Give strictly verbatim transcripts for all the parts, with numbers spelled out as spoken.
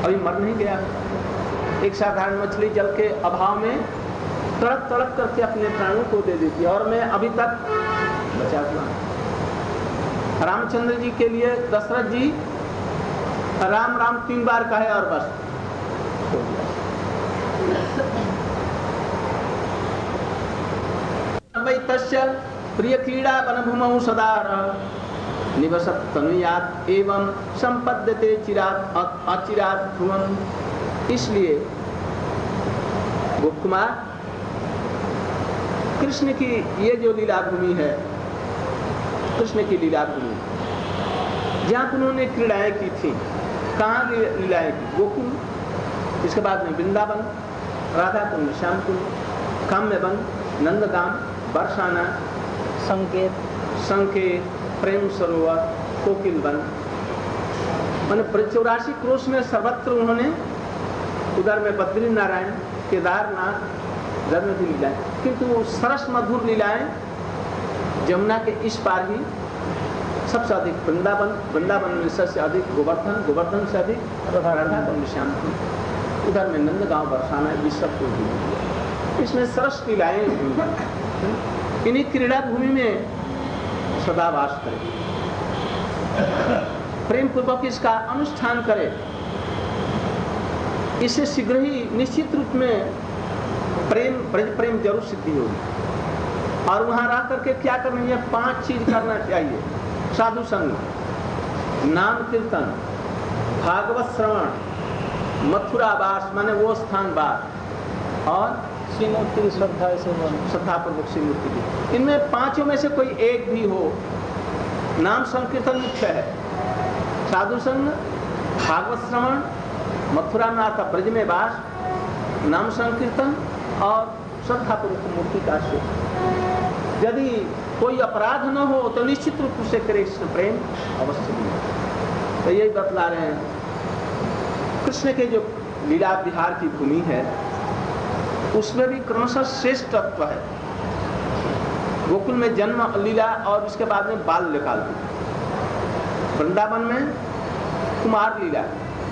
अभी मर नहीं गया। एक साधारण मछली जल के अभाव में तड़प तड़प करके अपने प्राणों को दे देती है, और मैं अभी तक बचा हुआ। रामचंद्र जी के लिए दशरथ जी राम राम तीन बार कहे और बस तस्य प्रिय क्रीड़ा वनभूमौ सदा निवसत तनुयात एवं संपद्यते चिरात अचिरात ध्रुवम। इसलिए गोप कुमार कृष्ण की ये जो लीला भूमि है, कृष्ण की लीला भूमि जहाँ उन्होंने क्रीड़ाएं की थी, कहाँ लीलाएं की? गोकुल, इसके बाद में वृंदावन, राधा कुंड, श्याम कुंड, काम्यवन, नंदगाम, बरसाना, संकेत संकेत, प्रेम सरोवर, कोकिलवन, मैंने चौरासी क्रोश में सर्वत्र उन्होंने, उधर में बद्री नारायण, केदारनाथ, जब में भी लीलाएं, किंतु सरस मधुर लीलाएं जमुना के इस पार ही सबसे अधिक वृंदावन, वृंदावन में सबसे अधिक गोवर्धन, गोवर्धन से अधिक राधा कुंड, श्याम कुंड, उधर में नंदगांव, बरसाना, ये सब को इसमें सरस लीलाएं इन्हीं क्रीड़ा भूमि में सदा वास करे, प्रेम पूर्वक इसका अनुष्ठान करे। इससे शीघ्र ही निश्चित रूप में प्रेम ब्रज प्रेम जरूर सिद्धि होगी। और वहां रह करके क्या करना है? पांच चीज करना चाहिए: साधु संग, नाम कीर्तन, भागवत श्रवण, मथुरा वास माने वो स्थान वास, और श्रीमूर्ति की श्रद्धा से श्रद्धा पूर्वक श्रीमूर्ति की। इनमें पांचों में से कोई एक भी हो, नाम संकीर्तन मुख्य है, साधु संग, भागवत श्रवण, मथुरा में आता ब्रज में वास, नाम संकीर्तन और श्रद्धा पूर्वक मूर्ति का आश्रय। यदि कोई अपराध न हो तो निश्चित रूप से कृष्ण प्रेम अवश्य मिले। तो यही बतला रहे हैं। कृष्ण के जो लीला विहार की भूमि है उसमें भी क्रमशः श्रेष्ठ तत्व है। गोकुल में जन्म लीला और उसके बाद में बाल काल, वृंदावन में कुमार लीला,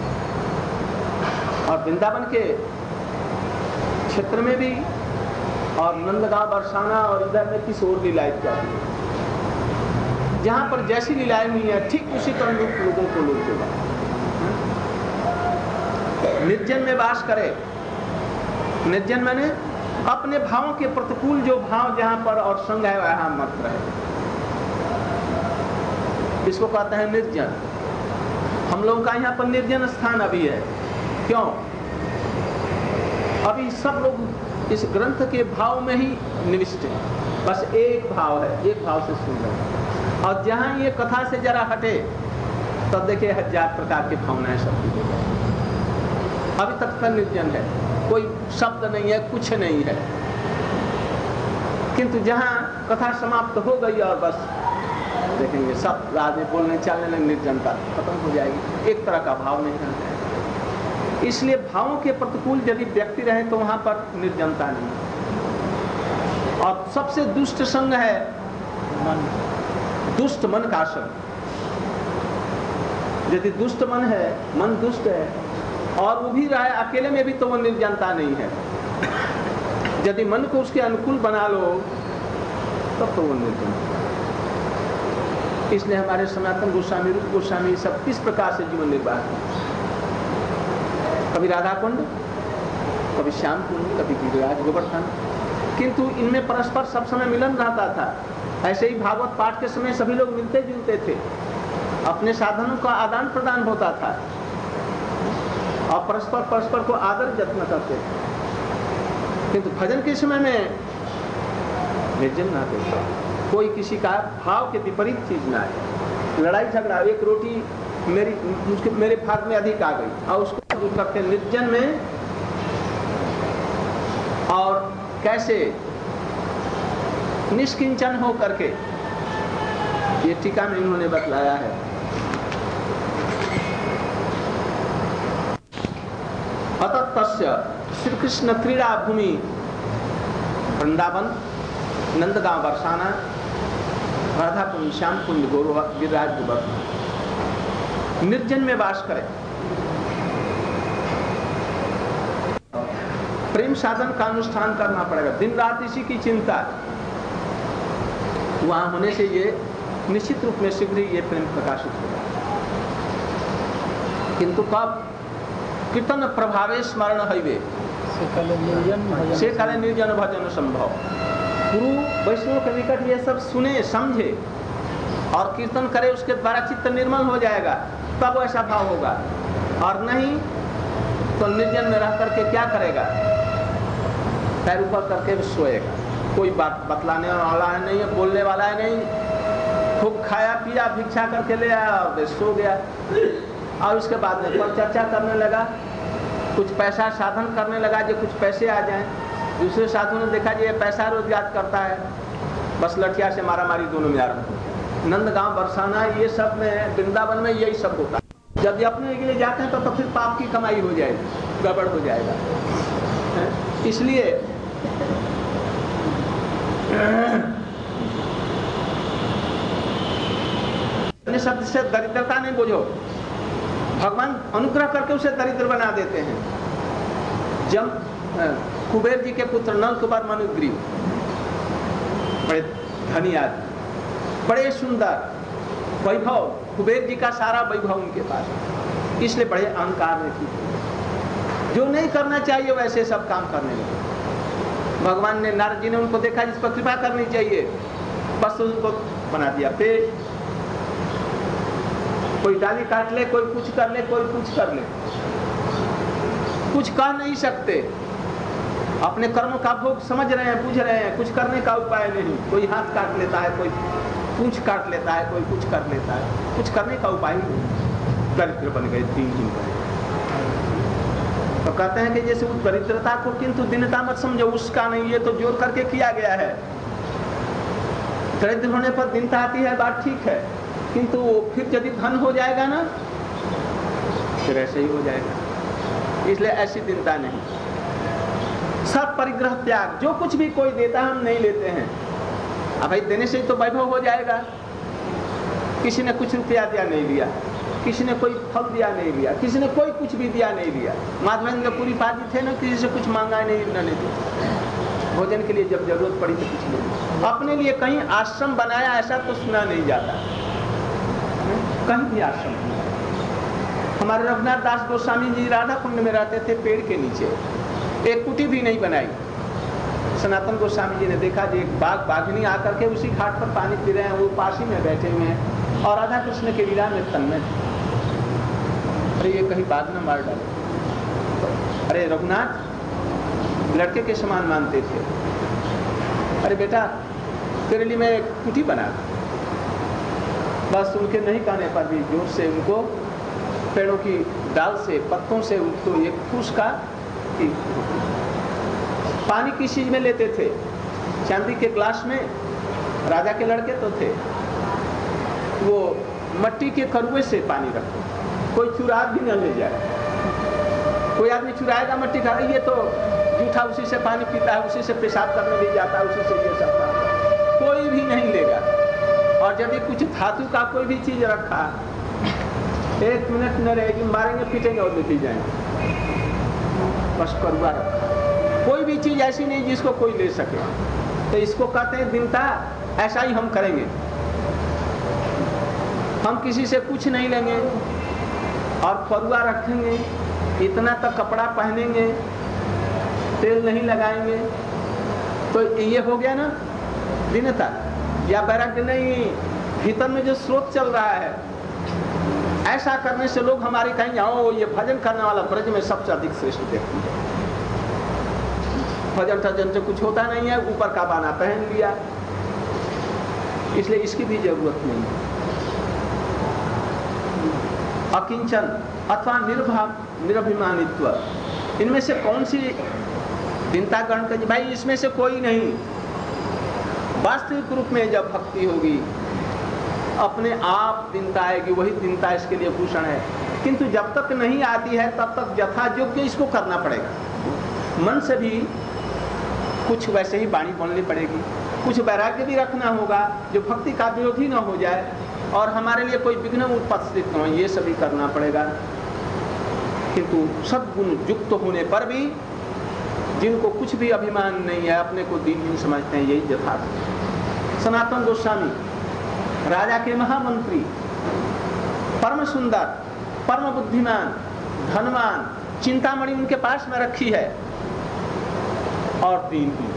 और वृंदावन के क्षेत्र में भी, और नंदगांव, बरसाना और इधर में किशोर लीला इत्यादि। जहां पर जैसी लीलाएं हुई है ठीक उसी पर लोगों को लोग देगा। निर्जन में वास करे, निर्जन माने अपने भावों के प्रतिकूल जो भाव जहां पर और संग है वहां मत रहे, इसको कहते हैं निर्जन। हम लोगों का यहाँ पर निर्जन स्थान अभी है। क्यों? अभी सब लोग इस ग्रंथ के भाव में ही निविष्ट है, बस एक भाव है, एक भाव से सुन रहे। और जहां ये कथा से जरा हटे तब देखिए हजार प्रकार की भावनाएं सब की। अभी तक का निर्जन है, कोई शब्द नहीं है, कुछ नहीं है। किंतु जहां कथा समाप्त हो गई और बस देखेंगे सब आदमी बोलने चलने लगे, निर्जनता खत्म हो जाएगी, एक तरह का भाव नहीं है। इसलिए भावों के प्रतिकूल यदि व्यक्ति रहे तो वहां पर निर्जनता नहीं। और सबसे दुष्ट संग है मन, दुष्ट मन का संग। यदि दुष्ट मन है, मन दुष्ट है और वो भी रहे अकेले में भी, तो वो निर्जनता नहीं है। यदि मन को उसके अनुकूल बना लो तब तो वो निर्जनता। इसलिए हमारे सनातन गोस्वामी, रूप गोस्वामी सब किस प्रकार से जीवन निर्वाह किया। कभी राधा कुंड, कभी श्याम कुंड, कभी गिरिराज गोवर्धन, किंतु इनमें परस्पर सब समय मिलन रहता था। ऐसे ही भागवत पाठ के समय सभी लोग मिलते जुलते थे, अपने साधनों का आदान प्रदान होता था और परस्पर परस्पर को आदर जत्न करते थे। किंतु भजन के समय में निर्जन ना देता, कोई किसी का भाव के विपरीत चीज ना है। लड़ाई झगड़ा, एक रोटी मेरी मुझके मेरे भाग में अधिक आ गई और उसको दूर करके निर्जन में, और कैसे निष्किंचन हो करके, ये टीका में इन्होंने बतलाया है। अतः तस्य श्री कृष्ण क्रीड़ा भूमि वृंदावन, नंदगांव, बरसाना, राधा कुंड, श्याम कुंड, गौरव, गिरिराज गोवर्धन, निर्जन में वास करे। प्रेम साधन का अनुष्ठान करना पड़ेगा, दिन रात इसी की चिंता। वहां होने से ये निश्चित रूप में शीघ्र ही ये प्रेम प्रकाशित होगा। किंतु कब? कीर्तन प्रभावे स्मरण हईवे से काले निर्जन भजन संभव। गुरु वैष्णव के निकट ये सब सुने समझे और कीर्तन करे, उसके द्वारा चित्त निर्मल हो जाएगा, तब ऐसा भाव होगा। और नहीं तो निर्जन में रह करके क्या करेगा? पैर ऊपर करके सोएगा, कोई बात बतलाने वाला है नहीं है, बोलने वाला है नहीं, खूब खाया पिया, भिक्षा करके ले आया और सो गया। और उसके बाद में पर चर्चा करने लगा, कुछ पैसा साधन करने लगा, जो कुछ पैसे आ जाएं। दूसरे साधु ने देखा जी ये पैसा रोजगार करता है, बस लठिया से मारा मारी दोनों में आरंभ हो। नंदगांव बरसाना ये सब में, वृंदावन में यही सब होता है। जब ये अपने के लिए जाते हैं तो, तो फिर पाप की कमाई हो जाएगी, गड़बड़ हो जाएगा। इसलिए शब्द से दरिद्रता नहीं बुझो, भगवान अनुग्रह करके उसे दरिद्र बना देते हैं। जब कुबेर जी के पुत्र नल कुमार मनुग्रीव बड़े धनी आदमी, बड़े सुंदर वैभव, कुबेर जी का सारा वैभव उनके पास, इसलिए बड़े अहंकार में थी। जो नहीं करना चाहिए वैसे सब काम करने लगे। भगवान ने, नारद जी ने उनको देखा जिस पर कृपा करनी चाहिए, बस उनको बना दिया पेट। कोई डाली काट ले, कोई कुछ कर ले, कोई कुछ कर ले, कुछ कह नहीं सकते। अपने कर्म का भोग समझ रहे हैं, बुझ रहे हैं, कुछ करने का उपाय नहीं। कोई हाथ काट लेता है, कोई पूंछ काट लेता है, कोई कुछ कर लेता है, कुछ करने का उपाय नहीं। दरिद्र बन गए तीन दिन पर। तो कहते हैं कि जैसे उस दरिद्रता को किंतु दीनता मत समझो, उसका नहीं, ये तो जोर करके किया गया है। दरिद्र होने पर दीनता आती है, बात ठीक है, किंतु फिर यदि धन हो जाएगा ना, फिर ऐसे ही हो जाएगा। इसलिए ऐसी दीनता नहीं। सब परिग्रह त्याग, जो कुछ भी कोई देता हम नहीं लेते हैं। अब भाई देने से तो वैभव हो जाएगा। किसी ने कुछ रुपया दिया नहीं लिया, किसी ने कोई फल दिया नहीं लिया, किसी ने कोई कुछ भी दिया नहीं लिया। माधवेंद्रपुरी पाजी थे ना, किसी से कुछ मांगा नहीं, नहीं थे। भोजन के लिए जब जरूरत पड़ी तो कुछ नहीं। अपने लिए कहीं आश्रम बनाया ऐसा तो सुना नहीं जाता, कहीं भी आश्रम। हमारे रघुनाथ दास गोस्वामी जी राधा कुंड में रहते थे, पेड़ के नीचे, एक कुटी भी नहीं बनाई। सनातन गोस्वामी जी ने देखा जी एक बाघ बाघिनी आकर के उसी घाट पर पानी पी रहे हैं, वो पासी में बैठे हुए हैं और राधा कृष्ण के लीला में तन्मय थे। अरे ये कहीं बाघ न मार डाले। अरे रघुनाथ लड़के के समान मानते थे। अरे बेटा तेरे लिए मैं एक कुटी बना, बस उनके नहीं कहने पर भी जोर से उनको पेड़ों की डाल से, पत्तों से उनको एक फूस का पानी किस चीज में लेते थे? चांदी के ग्लास में। राजा के लड़के तो थे, वो मट्टी के करुए से पानी रखते, कोई चुरा भी न ले जाए। कोई आदमी चुराएगा मट्टी का, ये तो जूठा, उसी से पानी पीता है, उसी से पेशाब करने ले जाता है, उसी से ये सब करता, कोई भी नहीं लेगा। और यदि कुछ धातु का कोई भी चीज रखा, एक मिनट न रहेगी, मारेंगे पीटेंगे और लेके जाएंगे। बस करुआ रखा, कोई भी चीज ऐसी नहीं जिसको कोई ले सके। तो इसको कहते हैं दीनता। ऐसा ही हम करेंगे, हम किसी से कुछ नहीं लेंगे और करुआ रखेंगे, इतना तक कपड़ा पहनेंगे, तेल नहीं लगाएंगे, तो ये हो गया ना दीनता या वैराग्य नहीं। भीतर में जो स्रोत चल रहा है, ऐसा करने से लोग हमारे कहेंगे ओ ये भजन करने वाला ब्रज में सबसे अधिक श्रेष्ठ व्यक्ति है। भजन टजन से कुछ होता नहीं है, ऊपर का बाना पहन लिया, इसलिए इसकी भी जरूरत नहीं है। अकिंचन अथवा निर्भाव निरभिमानित्व, इनमें से कौन सी दीनता ग्रहण करनी? भाई इसमें से कोई नहीं। वास्तविक रूप में जब भक्ति होगी, अपने आप दीनता आएगी, वही दीनता इसके लिए भूषण है। किंतु जब तक नहीं आती है तब तक यथा योग्य इसको करना पड़ेगा। मन से भी कुछ वैसे ही वाणी बोलनी पड़ेगी, कुछ वैराग्य भी रखना होगा जो भक्ति का विरोधी न हो जाए और हमारे लिए कोई विघ्न उपस्थित न हो, ये सभी करना पड़ेगा। किंतु सद्गुण युक्त होने पर भी जिनको कुछ भी अभिमान नहीं है, अपने को दीनहीन समझते हैं, यही यथार्थ। सनातन गोस्वामी राजा के महामंत्री, परम सुंदर, परम बुद्धिमान, धनवान, चिंतामणि उनके पास में रखी है और दीनहीन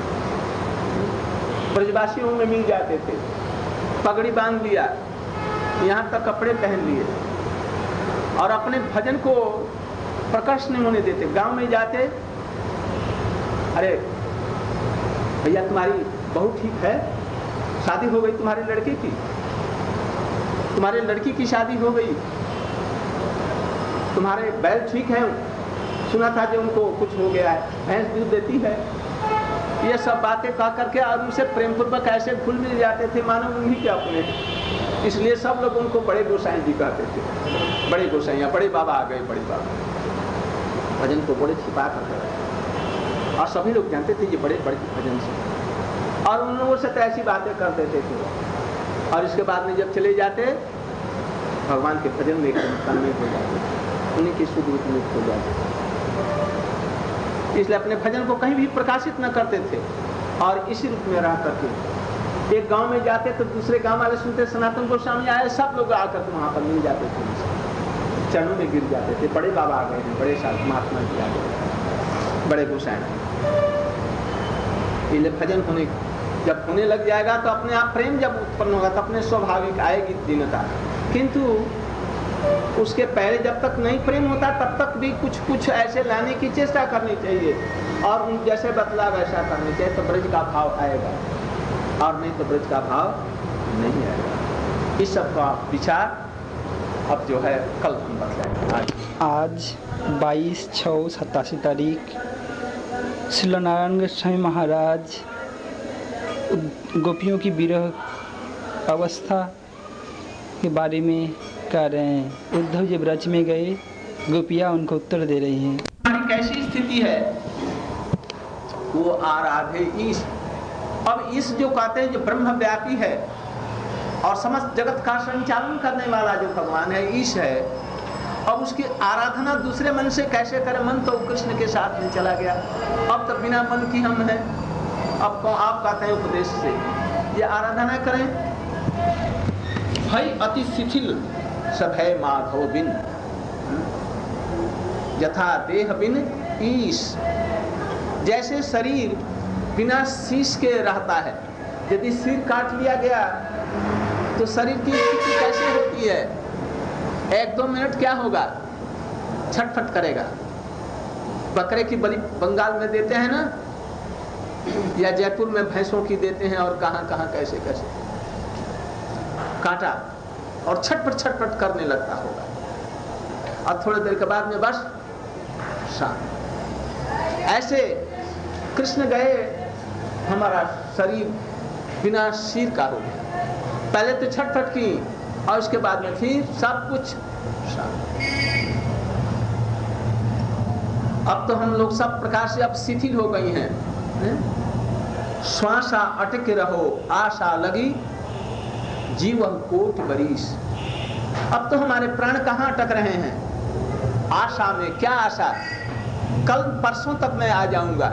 ब्रजवासियों में मिल जाते थे, पगड़ी बांध लिया, यहाँ तक कपड़े पहन लिए और अपने भजन को प्रकट नहीं होने देते। गांव में जाते, अरे भैया तुम्हारी बहू ठीक है, शादी हो गई तुम्हारे लड़के की, तुम्हारे लड़की की शादी हो गई, तुम्हारे बैल ठीक है, सुना था कि उनको कुछ हो गया है, भैंस दूध देती है। ये सब बातें कह करके और उनसे प्रेम पूर्वक ऐसे घुल मिल जाते थे मानो उन्हीं के अपने। इसलिए सब लोग उनको बड़े गोसाई जी कहते थे, बड़े गोसाइया, बड़े बाबा आ गए, बड़े बाबा। भजन को बड़े छिपा करते रहे और सभी लोग जानते थे ये बड़े बड़े भजन से, और उन लोगों से तो ऐसी बातें कर देते थे। और इसके बाद में जब चले जाते भगवान के भजन में तन्मय हो जाते, उन्हीं की शुद्ध रूप में हो जाते। इसलिए अपने भजन को कहीं भी प्रकाशित न करते थे और इसी रूप में रह करके एक गांव में जाते तो दूसरे गांव वाले सुनते सनातन गोस्वामी आए, सब लोग आकर वहां पर मिल जाते थे, चरणों में गिर जाते थे, बड़े बाबा आ गए हैं, बड़े साधु महात्मा जी आ गए, बड़े गोसाई। इसलिए भजन होने जब होने लग जाएगा तो अपने आप प्रेम जब उत्पन्न होगा तो अपने स्वाभाविक आएगी दीनता। किंतु उसके पहले जब तक नहीं प्रेम होता तब तक भी कुछ कुछ ऐसे लाने की चेष्टा करनी चाहिए और उन जैसे बतला वैसा करनी चाहिए, तो ब्रज का भाव आएगा, और नहीं तो ब्रज का भाव नहीं आएगा। इस सब का विचार अब जो है कल हम बतलाएंगे। आज आज बाईस छः सतासी तारीख श्री नारायण गोस्वामी महाराज गोपियों की विरह अवस्था के बारे में कह रहे हैं। उद्धव जी ब्रज में गए, गोपियाँ उनको उत्तर दे रही हैं। हमारी कैसी स्थिति है, वो आराधे ईश। अब ईश जो कहते हैं जो ब्रह्मव्यापी है और समस्त जगत का संचालन करने वाला जो भगवान है, ईश है, अब उसकी आराधना दूसरे मन से कैसे करें? मन तो कृष्ण के साथ में चला गया, अब तो बिना मन की हम हैं। अब कौन आप कहते हैं उपदेश से ये आराधना करें? भाई अति शिथिल सब है माधव बिन, यथा देह बिन ईश। जैसे शरीर बिना शीश के रहता है, यदि सिर काट लिया गया तो शरीर की स्थिति कैसे होती है? एक दो मिनट क्या होगा, छटफट करेगा। बकरे की बलि बंगाल में देते हैं ना, या जयपुर में भैंसों की देते हैं, और कहां कहां कैसे कैसे काटा और छटपट छटपट करने लगता होगा, और थोड़ी देर के बाद में बस शांत। ऐसे कृष्ण गए, हमारा शरीर बिना सिर का हो गया। पहले तो छटपट की और उसके बाद में फिर सब कुछ शांत। अब तो हम लोग सब प्रकार से अब शिथिल हो गई हैं। श्वासा अटक रहो आशा लगी जीवन कोट बरीस। अब तो हमारे प्राण कहाँ अटक रहे हैं? आशा में। क्या आशा? कल परसों तक मैं आ जाऊंगा।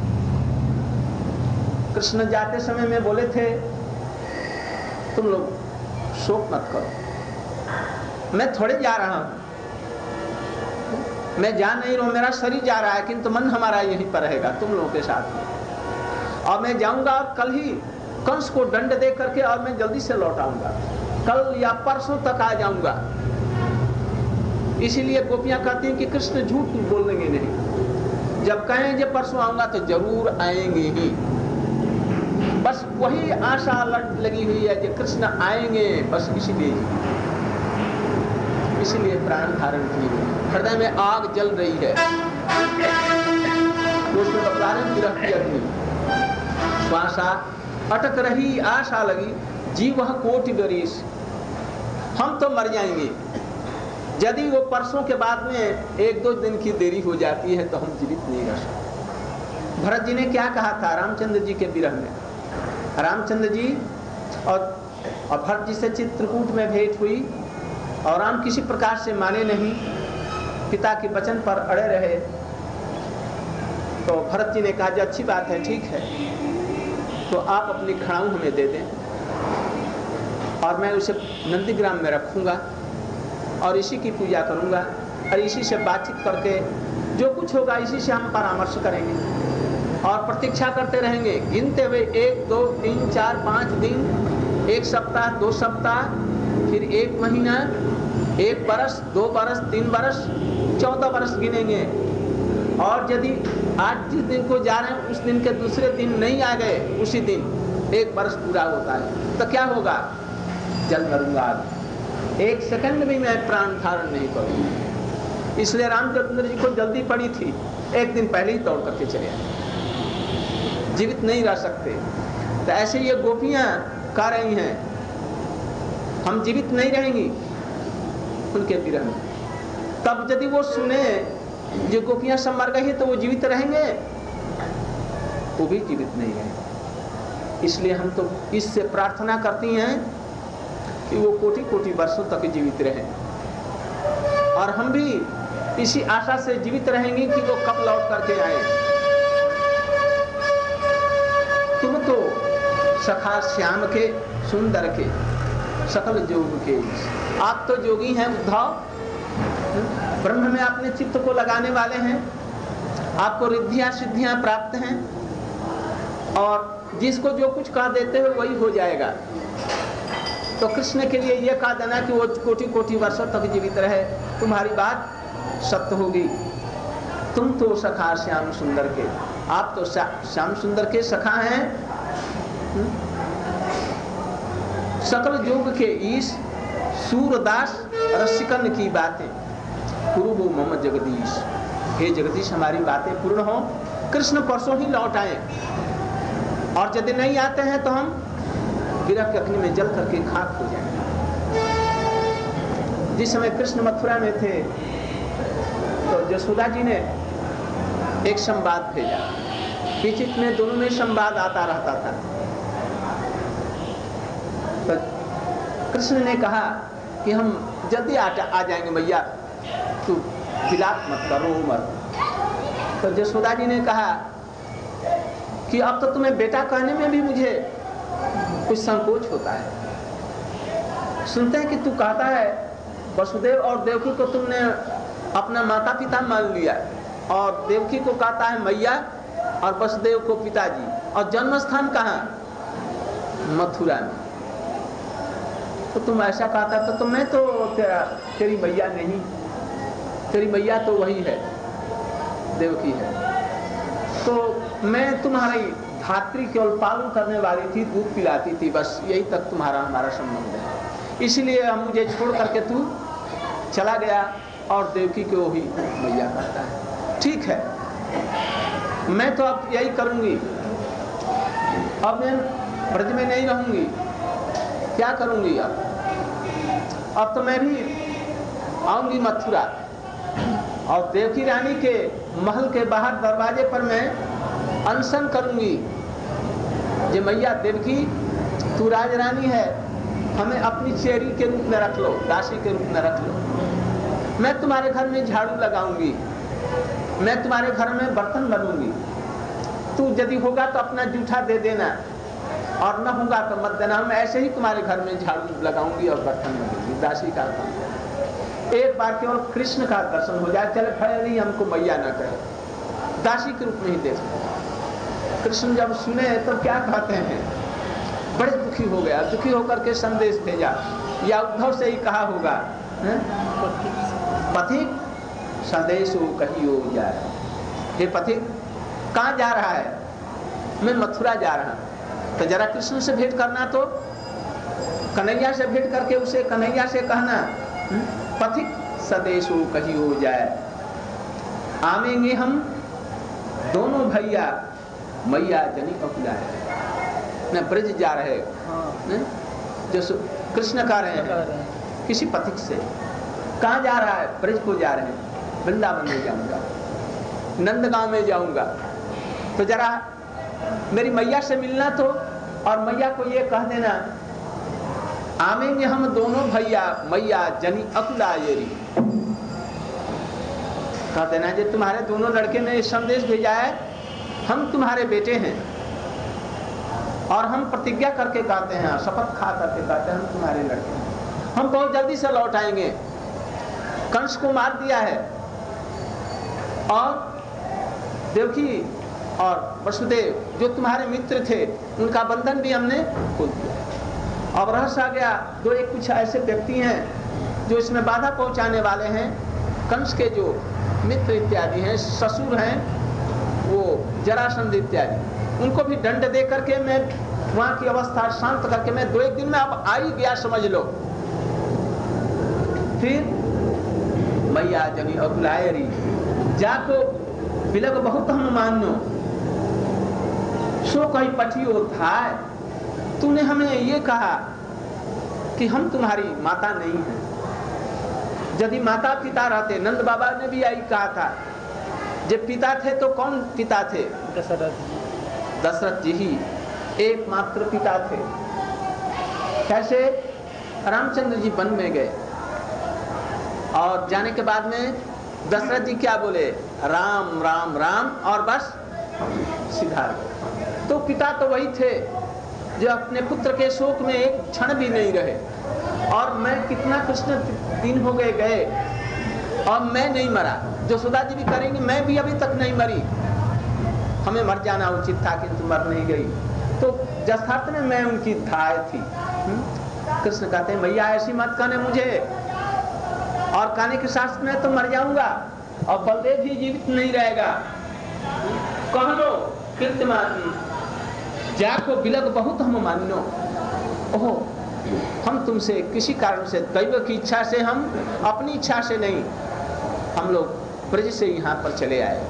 कृष्ण जाते समय में बोले थे तुम लोग शोक मत करो, मैं थोड़े जा रहा हूं, मैं जा नहीं रहा हूं, मेरा शरीर जा रहा है, किंतु मन हमारा यहीं पर रहेगा तुम लोगों के साथ में। और मैं जाऊंगा कल ही कंस को दंड दे करके, और मैं जल्दी से लौट आऊंगा, कल या परसों तक आ जाऊंगा। इसीलिए गोपियां कहती हैं कि कृष्ण झूठ बोलेंगे नहीं, जब कहें जब परसों आऊंगा तो जरूर आएंगे ही। बस वही आशा लगी हुई है कि कृष्ण आएंगे, बस इसीलिए इसीलिए प्राण धारण की हुई, हृदय में आग जल रही है। उसमें बता रहे विरह की अग्नि, श्वासा अटक रही आशा लगी जीव कोटि बरीस। हम तो मर जाएंगे, यदि वो परसों के बाद में एक दो दिन की देरी हो जाती है तो हम जीवित नहीं रह सकते। भरत जी ने क्या कहा था रामचंद्र जी के विरह में? रामचंद्र जी और भरत जी से चित्रकूट में भेंट हुई और राम किसी प्रकार से माने नहीं, पिता के वचन पर अड़े रहे। तो भरत जी ने कहा जी अच्छी बात है, ठीक है, तो आप अपनी खड़ाऊ हमें दे दें और मैं उसे नंदीग्राम में रखूँगा और इसी की पूजा करूँगा और इसी से बातचीत करके जो कुछ होगा इसी से हम परामर्श करेंगे और प्रतीक्षा करते रहेंगे, गिनते हुए एक दो तीन चार पाँच दिन, एक सप्ताह, दो सप्ताह, फिर एक महीना, एक बरस, दो बरस, तीन बरस, चौदह बरस गिनेंगे। और यदि आज जिस दिन को जा रहे हैं उस दिन के दूसरे दिन नहीं आ गए, उसी दिन एक बरस पूरा होता है, तो क्या होगा? जल मरूंगा, एक सेकंड भी मैं प्राण धारण नहीं करूंगा। इसलिए रामचंद्र जी को जल्दी पड़ी थी, एक दिन पहले ही दौड़ करके चले आए, जीवित नहीं रह सकते। तो ऐसे ये गोपियां कह रही हैं हम जीवित नहीं रहेंगी उनके विरह में। तब यदि वो सुने जो गोपियां सब मर गई है तो वो जीवित रहेंगे? वो भी जीवित नहीं रहेंगे। इसलिए हम तो इससे प्रार्थना करती हैं कि वो कोटि कोटि वर्षों तक जीवित रहें और हम भी इसी आशा से जीवित रहेंगे कि वो कब लौट करके आए। तुम तो सखा श्याम के सुंदर के सकल जोग के, आप तो जोगी हैं उद्धव, ब्रह्म में अपने चित्त को लगाने वाले हैं, आपको रिद्धियां सिद्धियां प्राप्त हैं और जिसको जो कुछ कह देते हो वही हो जाएगा। तो कृष्ण के लिए यह कहा देना कि वो कोटि कोटि वर्षों तक जीवित रहे, तुम्हारी बात सत्य होगी। तुम तो सखा श्याम सुंदर के, आप तो श्याम सुंदर के सखा हैं, सकल जोग के ईश, सूरदास रसिकन की बातें पूर्व मम जगदीश। हे जगदीश, हमारी बातें पूर्ण हो, कृष्ण परसों ही लौट आए और यदि नहीं आते हैं तो हम विरह के अग्नि में जल करके खाक हो जाएंगे। जिस समय कृष्ण मथुरा में थे तो यशोदा जी ने एक संवाद भेजा, बीच में दोनों में संवाद आता रहता था। तो कृष्ण ने कहा कि हम जल्दी आ, आ जाएंगे मैया, तू विलाप मत करो मत। तो यशोदा जी ने कहा कि अब तो तुम्हें बेटा कहने में भी मुझे कुछ संकोच होता है। सुनते हैं कि तू कहता है वसुदेव और देवकी को तुमने अपना माता पिता मान लिया और देवकी को कहता है मैया और वसुदेव को पिताजी, और जन्म स्थान कहाँ? मथुरा में। तो तुम ऐसा कहता तो, तो मैं तो तेरा तेरी मैया नहीं, तेरी मैया तो वही है, देवकी है। तो मैं तुम्हारी धात्री केवल पालन करने वाली थी, दूध पिलाती थी, बस यही तक तुम्हारा हमारा संबंध है। इसीलिए मुझे छोड़ करके तू चला गया और देवकी को ही मैया कहता है। ठीक है, मैं तो अब यही करूंगी, अब मैं ब्रज में नहीं रहूंगी, क्या करूंगी अब? अब तो मैं भी आऊंगी मथुरा और देवकी रानी के महल के बाहर दरवाजे पर मैं अनशन करूंगी। जे मैया देवकी, तू राजरानी है, हमें अपनी चेरी के रूप में रख लो, दासी के रूप में रख लो। मैं तुम्हारे घर में झाड़ू लगाऊंगी, मैं तुम्हारे घर में बर्तन बनूंगी, तू यदि होगा तो अपना जूठा दे देना और न होगा तो मत देना। मैं ऐसे ही तुम्हारे घर में झाड़ू लगाऊंगी और बर्तन बनूंगी, दासी का काम। एक बार केवल कृष्ण का दर्शन हो जाए, चले भले हमको मैया न कहे, दासी के रूप में ही देख। कृष्ण जब सुने तो क्या कहते हैं, बड़े दुखी हो गया, दुखी होकर के संदेश भेजा, या उद्धव से ही कहा होगा, पथिक संदेश कहियो जाए। हे पथिक, कहाँ जा रहा है? मैं मथुरा जा रहा हूँ। तो जरा कृष्ण से भेंट करना, तो कन्हैया से भेंट करके उसे कन्हैया से कहना, पथिक संदेश कहियो जाए, आवेंगे हम दोनों भैया मैया जनी अकुलाए। न ब्रज जा रहे हैं, जो कृष्ण का रहे हैं किसी पथिक से। कहाँ जा रहा है? ब्रज को जा रहे हैं, वृंदावन में जाऊंगा, नंदगांव में जाऊंगा, तो जरा मेरी मैया से मिलना तो, और मैया को ये कह देना, आवेंगे हम दोनों भैया मैया जनी अकुलायेरी। कह देना जो तुम्हारे दोनों लड़के ने संदेश भेजा है हम तुम्हारे बेटे हैं और हम प्रतिज्ञा करके कहते हैं, शपथ खा करके कहते हैं हम तुम्हारे लड़के हैं, हम बहुत जल्दी से लौट आएंगे। कंस को मार दिया है और देवकी और वसुदेव जो तुम्हारे मित्र थे उनका बंधन भी हमने खोल दिया। अब रहस्य आ गया, दो एक कुछ ऐसे व्यक्ति हैं जो इसमें बाधा पहुंचाने वाले हैं। कंस के जो मित्र इत्यादि हैं, ससुर हैं, वो जरासंध इत्यादि, उनको भी दंड दे करके मैं वहां की अवस्था शांत करके मैं दो एक दिन में अब आ ही गया समझ लो। फिर मैया जनी अकुलायरी जाको बिलग बहुत हम मानो सो कहीं पठियो था। तूने हमें ये कहा कि हम तुम्हारी माता नहीं हैं। यदि माता पिता रहते, नंद बाबा ने भी यही कहा था, जब पिता थे तो कौन पिता थे? दशरथ दशरथ जी ही एकमात्र पिता थे। कैसे? रामचंद्र जी वन में गए और जाने के बाद में दशरथ जी क्या बोले? राम राम राम, और बस सिद्धार्थ। तो पिता तो वही थे जो अपने पुत्र के शोक में एक क्षण भी नहीं रहे। और मैं कितना कृष्ण दिन हो गए गए और मैं नहीं मरा। जो सुधा जी भी करेंगी, मैं भी अभी तक नहीं मरी। हमें मर जाना उचित था किंतु मर नहीं गई। तो जथार्थ में मैं उनकी धाय थी। कृष्ण कहते हैं भैया ऐसी मत कहने मुझे, और कहने के साथ में तो मर जाऊंगा और बलदेव भी जीवित नहीं रहेगा। कह लो कीर्तिमान जाको बिलग बहुत हम मानो। ओहो, हम तुमसे किसी कारण से, दैव की इच्छा से, हम अपनी इच्छा से नहीं, हम लोग ब्रज से यहाँ पर चले आए।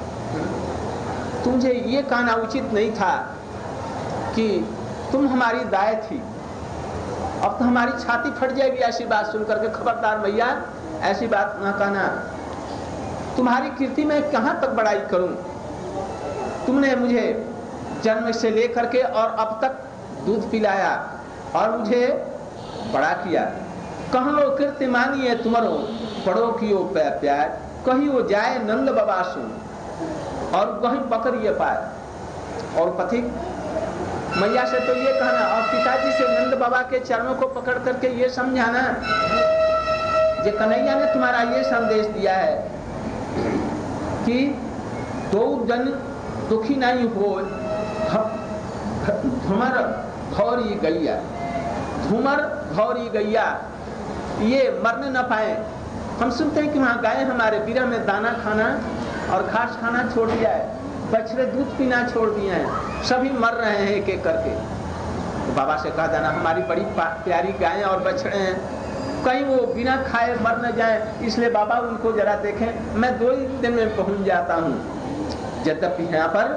तुझे ये कहना उचित नहीं था कि तुम हमारी दाय थी। अब तो हमारी छाती फट जाएगी ऐसी बात सुनकर के। खबरदार भैया, ऐसी बात ना कहना। तुम्हारी कीर्ति में कहाँ तक बड़ाई करूं? तुमने मुझे जन्म से लेकर के और अब तक दूध पिलाया और मुझे बड़ा किया। कह लो कीर्ति मानिए तुम्हारो बड़ो कियो प्यार, कहीं वो जाए नंद बाबा सुन और कहीं पकड़िए पाए। और पथिक मैया से तो ये कहना और पिताजी से नंद बाबा के चरणों को पकड़ करके ये समझाना जे कन्हैया ने तुम्हारा ये संदेश दिया है कि दो जन दुखी नहीं हो, धूमर घौरी गैया, धूमर घौरी गैया, ये मरने न पाए। हम सुनते हैं कि वहाँ गाय हमारे बिरह में दाना खाना और घास खाना छोड़ दिया है, बछड़े दूध पीना छोड़ दिए हैं, सभी मर रहे हैं एक एक करके। तो बाबा से कहा जाना हमारी बड़ी प्यारी गायें और बछड़े हैं, कहीं वो बिना खाए मर न जाए, इसलिए बाबा उनको जरा देखें। मैं दो ही दिन में पहुंच जाता हूँ। यद्यपि यहाँ पर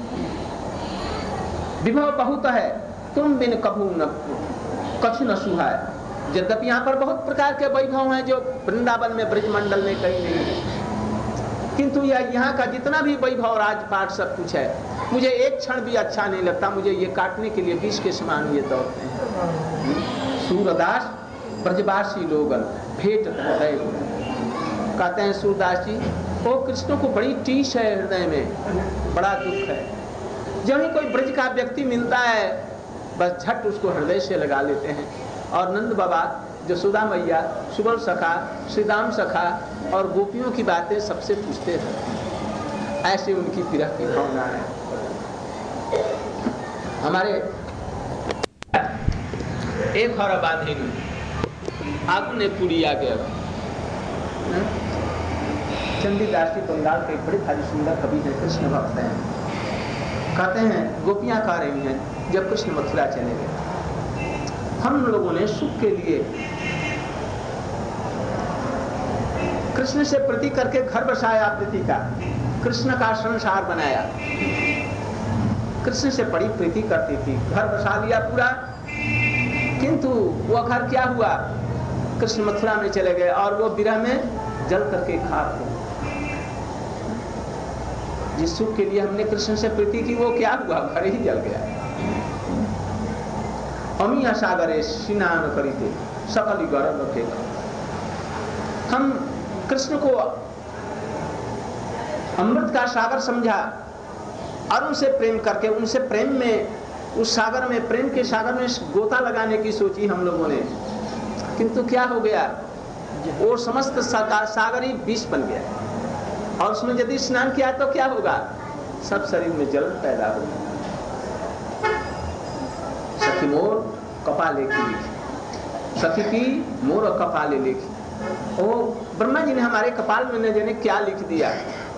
विभव बहुत है, तुम बिन कभू न कछु न सुहाय। यद्यपि यहाँ पर बहुत प्रकार के वैभव हैं जो वृंदावन में ब्रजमंडल में कहीं नहीं है, किंतु यह यहाँ का जितना भी वैभव राजपाट सब कुछ है, मुझे एक क्षण भी अच्छा नहीं लगता। मुझे ये काटने के लिए विष के समान ये दौड़ते हैं। सूरदास ब्रजवासी लोगन भेंट हृदय, कहते हैं सूरदास जी, ओ कृष्ण को बड़ी टीस है, हृदय में बड़ा दुख है। जब ही कोई ब्रज का व्यक्ति मिलता है बस झट उसको हृदय से लगा लेते हैं। और नंद बाबा, जसोदा मैया, सुबल सखा, श्रीदाम सखा और गोपियों की बातें सबसे पूछते हैं। ऐसे उनकी विरह की भावना है। हमारे एक हर बांधिन आगु ने पूरी आ गया। चंडीदास जी बंगाल के बड़े भारी सुंदर कवि हैं, कृष्ण भक्त हैं। कहते हैं गोपियां कह रही हैं जब कृष्ण मथुरा चले गए, हम लोगों ने सुख के लिए कृष्ण से प्रीति करके घर बसाया, प्रीति का कृष्ण का संसार बनाया। कृष्ण से बड़ी प्रीति करती थी, घर बसा लिया पूरा। किंतु वो घर क्या हुआ? कृष्ण मथुरा में चले गए और वो विरह में जल करके खाक हो। जिस सुख के लिए हमने कृष्ण से प्रीति की वो क्या हुआ? घर ही जल गया। अमिया सागरे स्नान करी थे सकल गौरव रखेगा। हम कृष्ण को अमृत का सागर समझा और उनसे प्रेम करके, उनसे प्रेम में, उस सागर में, प्रेम के सागर में गोता लगाने की सोची हम लोगों ने, किंतु क्या हो गया, वो समस्त सागर ही विष बन गया। और उसमें यदि स्नान किया तो क्या होगा, सब शरीर में जलन पैदा होगा। सखी मोर कपाले की लिखी, सखी की मोर और कपाले लिखी। ओ ब्रह्मा जी ने हमारे कपाल में न जाने क्या लिख दिया।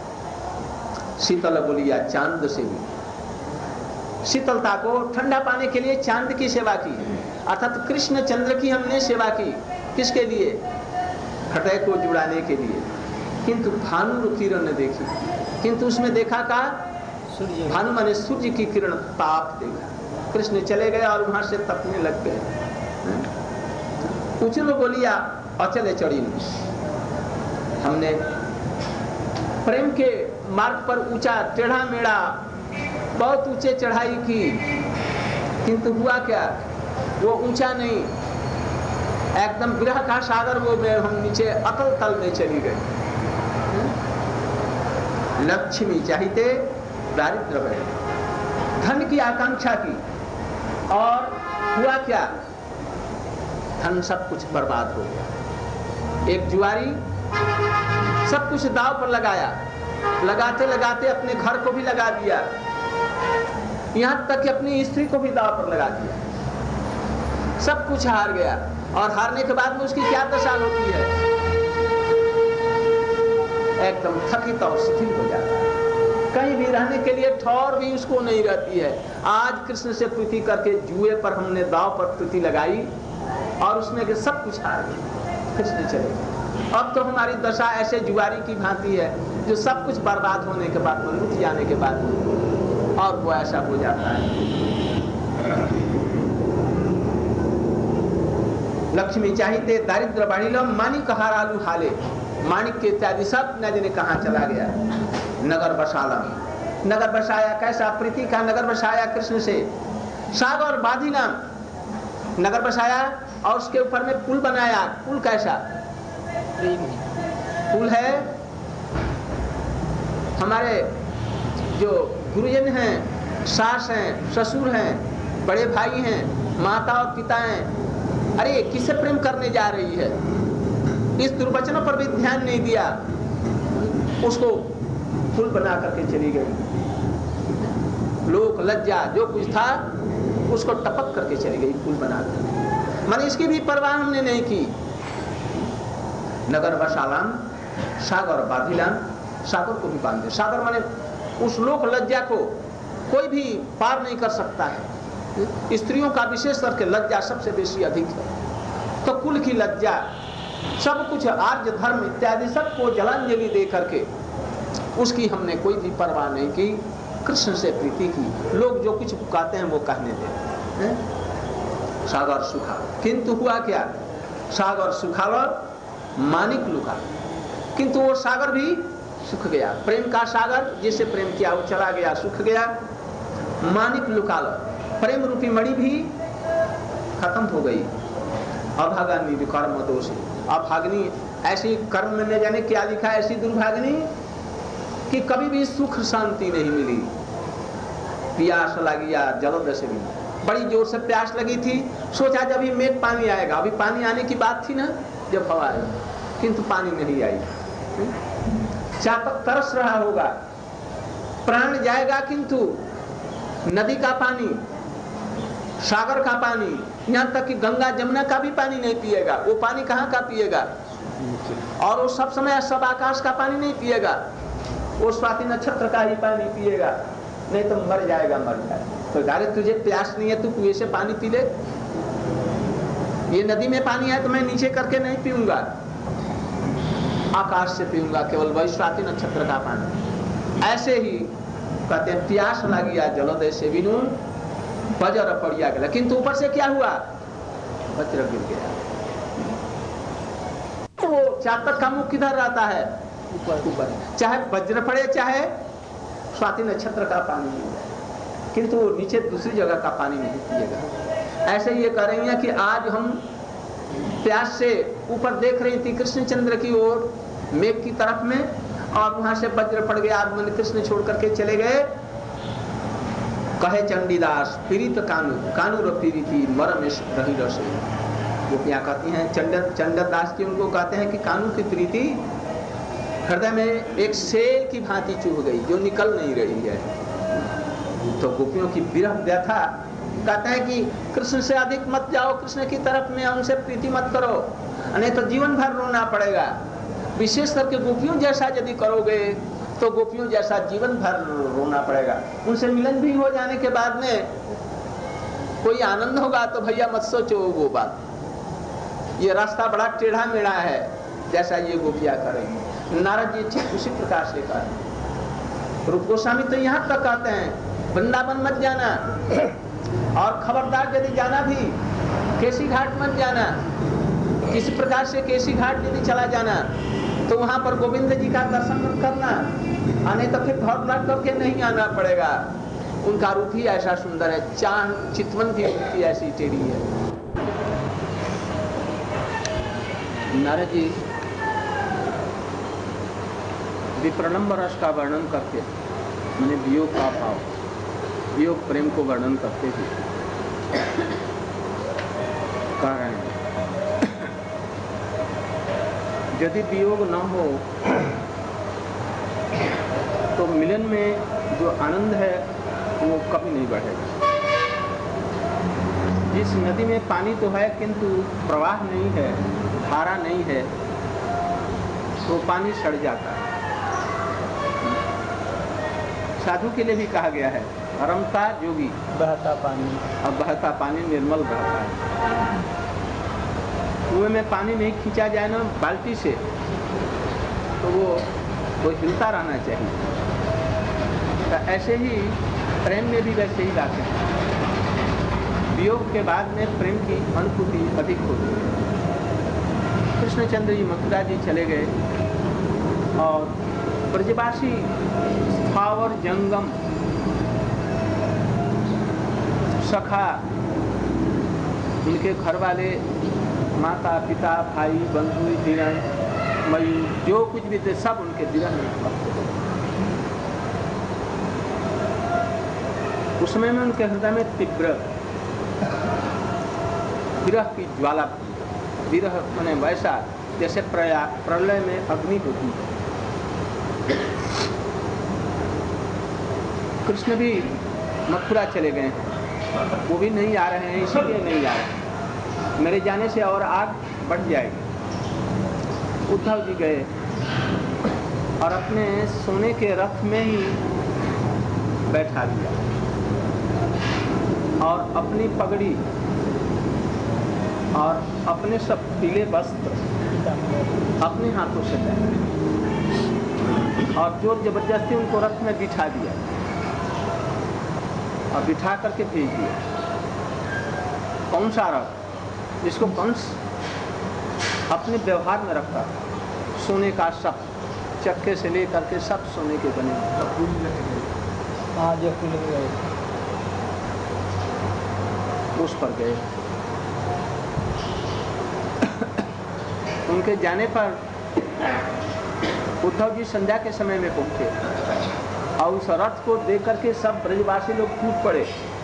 शीतल बोलिया चांद से भी, शीतलता को ठंडा पाने के लिए चांद की सेवा की, अर्थात कृष्ण चंद्र की हमने सेवा की। किसके लिए, हृदय को जुड़ाने के लिए। किंतु भानु किरण ने देखी, किंतु उसमें देखा का भानु माने सूर्य की किरण, ताप देखा। कृष्ण चले गए और वहां से तपने लग गए। उचलो बोलिया अचले चढ़ी, हमने प्रेम के मार्ग पर ऊंचा टेढ़ा मेढ़ा बहुत ऊंचे चढ़ाई की, किंतु हुआ क्या, वो ऊंचा नहीं, एकदम विरह का सागर वो में हम नीचे अतल तल में चली गई। लक्ष्मी चाहिए दारिद्र है, धन की आकांक्षा की, और हुआ क्या, धन सब कुछ बर्बाद हो गया। एक जुआरी सब कुछ दाव पर लगाया, लगाते लगाते अपने घर को भी लगा दिया, यहां तक कि अपनी स्त्री को भी दाव पर लगा दिया, सब कुछ हार गया। और हारने के बाद में उसकी क्या दशा होती है, एकदम थकित और शिथिल हो जाता है, कहीं भी रहने के लिए ठौर भी उसको नहीं रहती है। आज कृष्ण से प्रीति करके जुए पर हमने दाव पर प्रीति लगाई और उसमें के सब कुछ हार गए, कृष्ण चले गए। अब तो हमारी दशा ऐसे जुआरी की भांति है, जो सब कुछ बर्बाद होने के बाद, लुट जाने के बाद, और वो ऐसा हो जाता है। लक्ष्मी चाहिए दारिद्र बाढ़िलो, मानिक हारालू हाले, माणिक के इत्यादि सब न जाने कहाँ चला गया। नगर बसाला, नगर बसाया, कैसा प्रीति का नगर बसाया कृष्ण से। सागर बाधिला, नगर बसाया और उसके ऊपर में पुल बनाया। पुल कैसा, पुल है हमारे जो गुरुजन हैं, सास हैं, ससुर हैं, बड़े भाई हैं, माता और पिता हैं, अरे किससे प्रेम करने जा रही है, इस दुर्वचनों पर भी ध्यान नहीं दिया, उसको फूल बना करके चली गई। लोक लज्जा जो कुछ था उसको टपक करके चली गई, फूल बना कर, माने इसकी भी परवाह हमने नहीं की। नगर बसालाम, सागर बाधिलाम, सागर को भी बांधे। सागर माने उस लोक लज्जा को कोई भी पार नहीं कर सकता है। स्त्रियों का विशेष करके लज्जा सबसे बेसी अधिक है, तो कुल की लज्जा, सब कुछ आर्य धर्म इत्यादि सबको जलांजलि दे करके उसकी हमने कोई भी परवाह नहीं की, कृष्ण से प्रीति की। लोग जो कुछ कहते हैं वो कहने देते। सागर सुखा, किंतु हुआ क्या, सागर सुखावा मानिक लुका, किंतु वो सागर भी सूख गया। प्रेम का सागर जिसे प्रेम किया वो चला गया, सूख गया। मानिक लुकाल, प्रेम रूपी मणि भी खत्म हो गई। अभागनी कर्म दोष, अभागनी ऐसी कर्म में न जाने क्या लिखा, ऐसी दुर्भागनी कि कभी भी सुख शांति नहीं मिली। प्यास लगी या जलोदय से भी बड़ी जोर से प्यास लगी थी, सोचा जब ही मेघ पानी आएगा, अभी पानी आने की बात थी ना जब हवा आई, किंतु पानी नहीं आई। चातक तरस रहा होगा, प्राण जाएगा, किंतु नदी का पानी, सागर का पानी, यहाँ तक कि गंगा जमुना का भी पानी नहीं पिएगा। वो पानी कहाँ का पिएगा, और वो सब समय सब आकाश का पानी नहीं पिएगा, वो स्वाति नक्षत्र का ही पानी पिएगा, नहीं तो मर जाएगा, मर जाएगा। तो अरे तुझे प्यास नहीं है, तू कुएं से पानी पी ले। ये नदी में पानी है तो मैं नीचे करके नहीं पीऊंगा, आकाश से पीऊंगा, केवल वही स्वाति नक्षत्र का पानी। ऐसे ही कहते हैं प्यास लगी आ जलोदय से बिनु वज्र पड़िया गया, किंतु ऊपर से क्या हुआ, वज्र गिर गया। तो वो चातक का मुख किधर रहता है, ऊपर, चाहे वज्र पड़े चाहे स्वाति नक्षत्र का पानी, किंतु वो नीचे दूसरी जगह का पानी नहीं पिएगा। ऐसे ये कह रही है कि आज हम प्यास से ऊपर देख रही थी कृष्णचंद्र की ओर, मेघ की तरफ में, और वहां से वज्र पड़ गया, आदमी कृष्ण छोड़ करके चले गए, कहे चंडीदास पीड़ित कानू कानू र पीड़िती मरमेश रही रस। गोपियाँ कहती हैं, चंड चंडदास जी उनको कहते हैं कि कानू की प्रीति हृदय में एक शेर की भांति चुभ गई जो निकल नहीं रही है। तो गोपियों की विरह व्यथा कहते हैं कि कृष्ण से अधिक मत जाओ, कृष्ण की तरफ में उनसे प्रीति मत करो, नहीं तो जीवन भर रोना पड़ेगा। विशेष करके गोपियों जैसा यदि करोगे तो गोपियों जैसा जीवन भर रोना पड़ेगा। उनसे मिलन भी हो जाने के बाद में कोई आनंद होगा तो भैया मत सोचो वो बात। ये रास्ता बड़ा टेढ़ा मेढ़ा है जैसा ये गोपियाँ करेंगी। नारद जी ठीक उसी प्रकार से करें। रूप गोस्वामी तो यहाँ तक कहते हैं वृंदावन मत जाना, और खबरदार यदि जाना भी केसी घाट मत जाना। किसी प्रकार से केसी घाट यदि चला जाना तो वहाँ पर गोविंद जी का दर्शन मत करना, आने तो फिर घर लौट करके नहीं आना पड़ेगा। उनका रूप ही ऐसा सुंदर है, चांद चितवन की मूर्ति ऐसी टेढ़ी है। नारद जी विप्रलंब रस का वर्णन करके, मैंने वियोग का भाव, वियोग प्रेम को वर्णन करते थे, कह रहे हैं यदि वियोग न हो तो मिलन में जो आनंद है वो कभी नहीं बढ़ेगा। जिस नदी में पानी तो है किंतु प्रवाह नहीं है, धारा नहीं है, तो पानी सड़ जाता है। साधु के लिए भी कहा गया है रमता जोगी बहता पानी, अब बहता पानी निर्मल बहता है। कुएं में पानी नहीं खींचा जाए ना बाल्टी से तो वो वो हिलता रहना चाहिए। तो ऐसे ही प्रेम में भी वैसे ही लाते हैं। वियोग के बाद में प्रेम की अनुभूति अधिक होती है। कृष्णचंद्र जी मथुरा जी चले गए और ब्रजवासी स्थावर जंगम सखा, उनके घर वाले, माता पिता भाई बंधु धीरन मयूर जो कुछ भी थे सब उनके विरह में पड़ते थे। उस समय में उनके हृदय में तीव्र विरह की ज्वाला, विरह माने वैसा जैसे प्रया प्रलय में अग्नि होती है। कृष्ण भी मथुरा चले गए हैं, वो भी नहीं आ रहे हैं, इसीलिए नहीं आ रहे हैं, मेरे जाने से और आग बढ़ जाएगी। उद्धव जी गए और अपने सोने के रथ में ही बैठा दिया और अपनी पगड़ी और अपने सब पीले वस्त्र अपने हाथों से पहने और जोर जबरदस्ती उनको रथ में बिठा दिया और बिठा करके भेज दिया। कौन सा रथ जिसको कंस अपने व्यवहार में रखता, सोने का सब चक्के से लेकर के सब सोने के बने। हाँ जो फूल गए उस पर गए। उनके जाने पर उद्धव जी संध्या के समय में पहुंचे और उस रथ को देख करके सब ब्रजवासी लोग टूट पड़े।